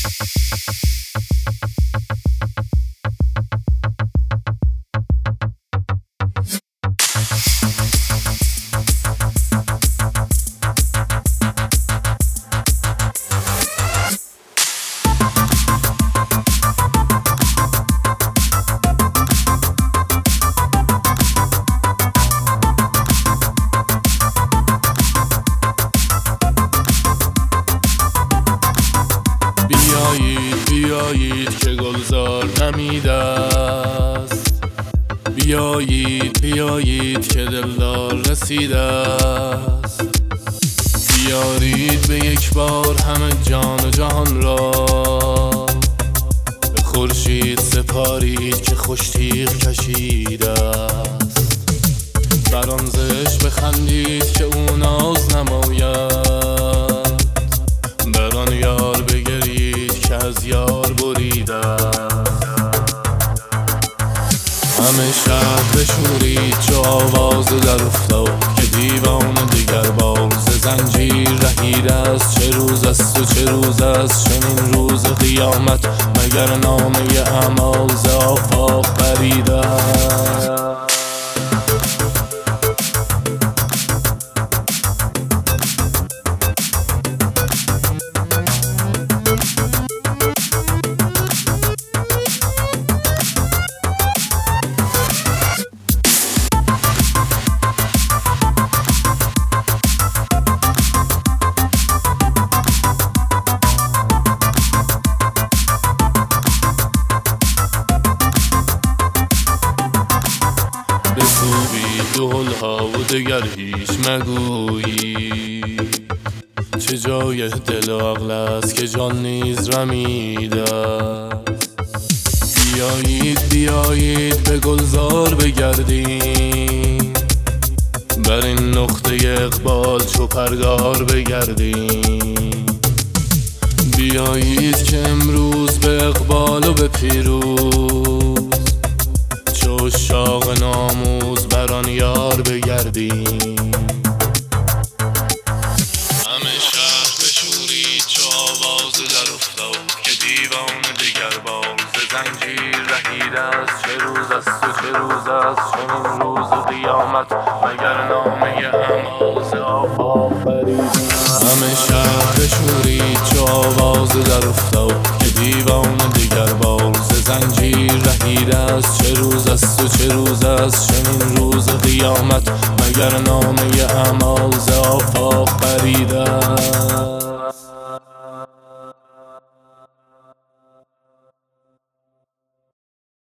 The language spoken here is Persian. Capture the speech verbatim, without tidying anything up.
بیایید بیایید که گلزار دمیده است، بیایید بیایید که دلدار رسیده است. بیارید به یک بار همه جان و جهان را، به خورشید سپارید که خوش تیغ کشیده است. بر آن زشت بخندید که او ناز نماید، بر آن یار بگرید که از یار بریده. همه شهر بشورید چو آواز در افتاد، که دیوان دیگر بار ز زنجیر رهیده است. چه روز است و چه روز است چنین روز قیامت، مگر نامه اعمال ز آفاق پریده است. بسوبید دهلها و دگر هیچ مگویی، چه جای دل و عقل است که جان نیز رمیده است. بیایید بیایید به گلزار بگردیم، بر این نقطه اقبال چو پرگار بگردیم. بیایید که امروز به اقبال و به پیروز، چو عشاق ناموز بر آن یار بگردیم. همه شهر بشورید چو آواز در افتاد، که دیوان دیگر بار ز زنجیر رهیده است. چه روز است و چه روز است چنین روز قیامت، مگر نامه اعمال ز آفاق پریده. همه شهر بشورید چو آواز در افتاد، که دیوان دیگر بار ز زنجیر رهیده است. چه روز است و چه روز است چنین روز قیامت، مگر نامه اعمال